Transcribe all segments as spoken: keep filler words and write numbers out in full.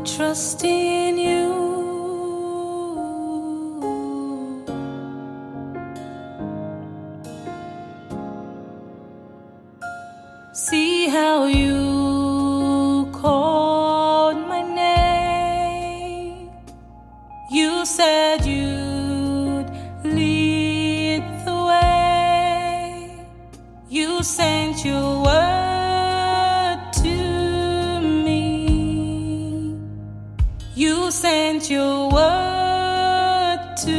trust in you. See how you called my name. You said you'd lead the way. You sent your word to me. You sent your word to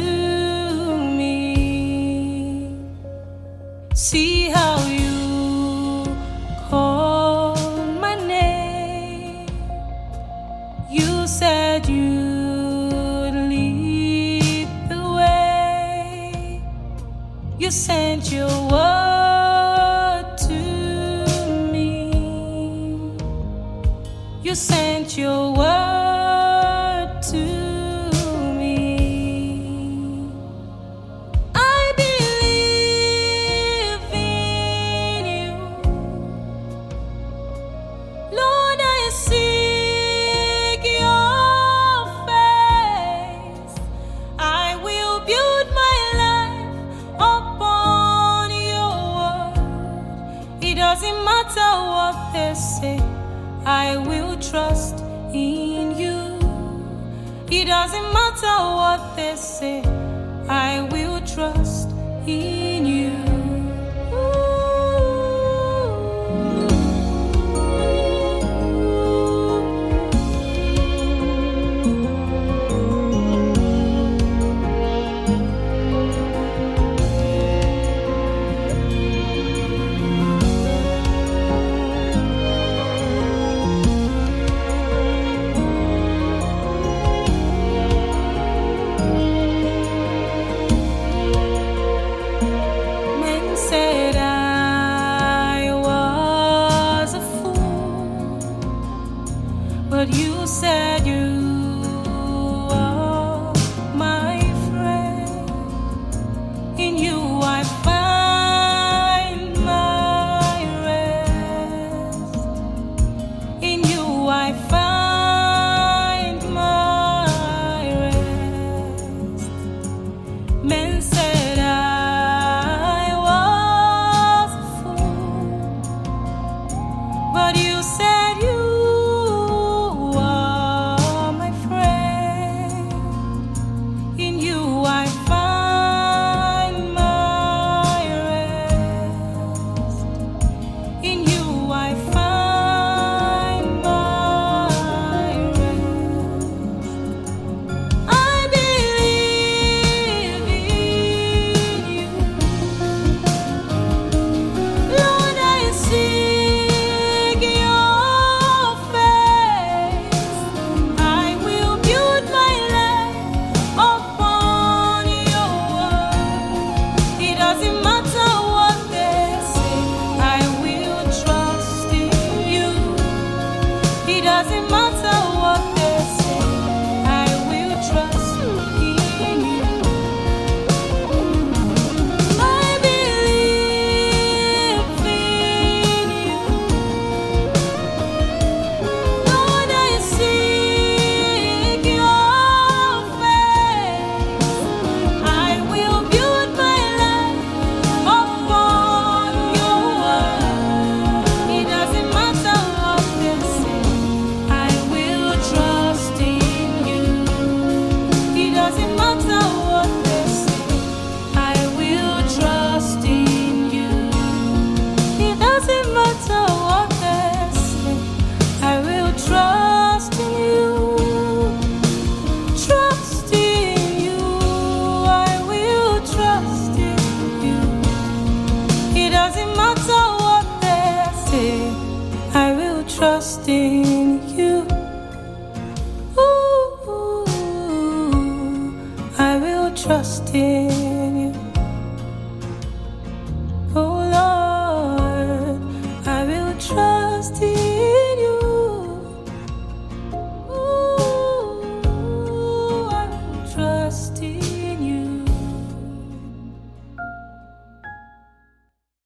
me. See how you called my name. You said you'd lead the way. You sent your word to me. You sent your word to me. I believe in you. Lord, I seek your face. I will build my life upon your word. It doesn't matter what they say, I will trust in you. It doesn't matter what they say, I will trust in you. Men said I was a fool, but you said you are my friend. In you I find my rest. In you I find my rest. Men said I was a fool, but you said you are my friend. In you I find my rest. In you I find my rest. I believe in you. Lord, I seek your face. I will build my life upon your word. It doesn't matter what they say, I will trust in you. It doesn't matter what they say, I will trust in you. I believe in you. Lord, I seek your face. I will build my life upon your word. It doesn't matter what they say, I will trust in you. It doesn't matter what they say, I will trust in you. It doesn't matter what they say, I will trust in you. Trust in you, I will trust in you. It doesn't matter what they say, I will trust in you. Ooh, I will trust in